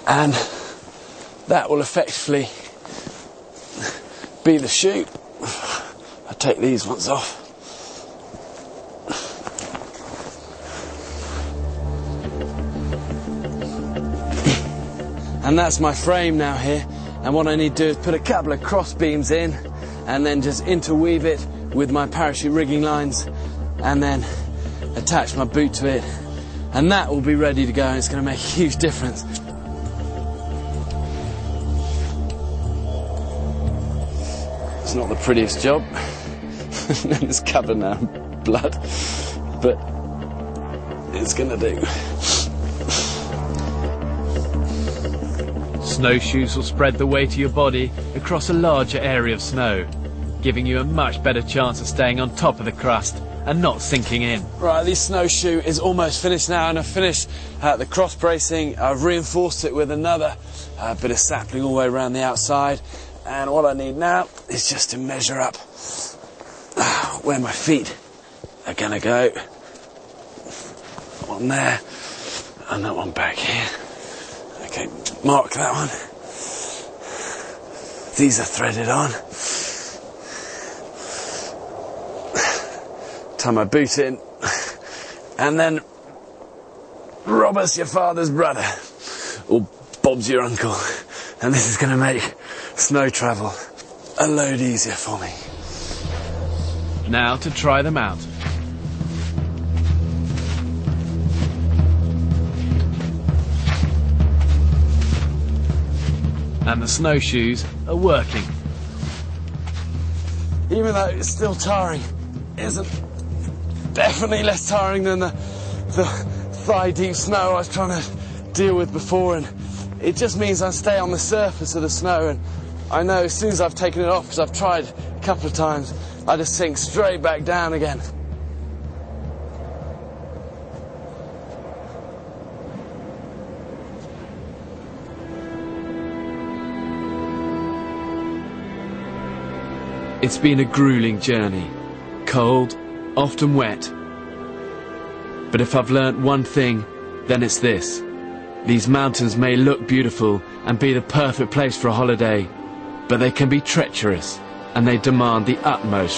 and that will effectively be the chute. I take these ones off. And that's my frame now here, and what I need to do is put a couple of cross beams in and then just interweave it with my parachute rigging lines and then attach my boot to it, and that will be ready to go, and it's going to make a huge difference. It's not the prettiest job. It's covered now in blood, but it's going to do. Snowshoes will spread the weight of your body across a larger area of snow, giving you a much better chance of staying on top of the crust and not sinking in. Right, this snowshoe is almost finished now, and I've finished the cross bracing. I've reinforced it with another bit of sapling all the way around the outside, and what I need now is just to measure up where my feet are going to go. One there, and that one back here. Okay, mark that one. These are threaded on. Tie my boot in, and then Robert's your father's brother, or Bob's your uncle, and this is going to make snow travel a load easier for me. Now to try them out. And the snowshoes are working. Even though it's still tiring, it isn't definitely less tiring than the thigh-deep snow I was trying to deal with before, and it just means I stay on the surface of the snow, and I know as soon as I've taken it off, because I've tried a couple of times, I just sink straight back down again. It's been a grueling journey, cold, often wet. But if I've learnt one thing, then it's this. These mountains may look beautiful and be the perfect place for a holiday, but they can be treacherous, and they demand the utmost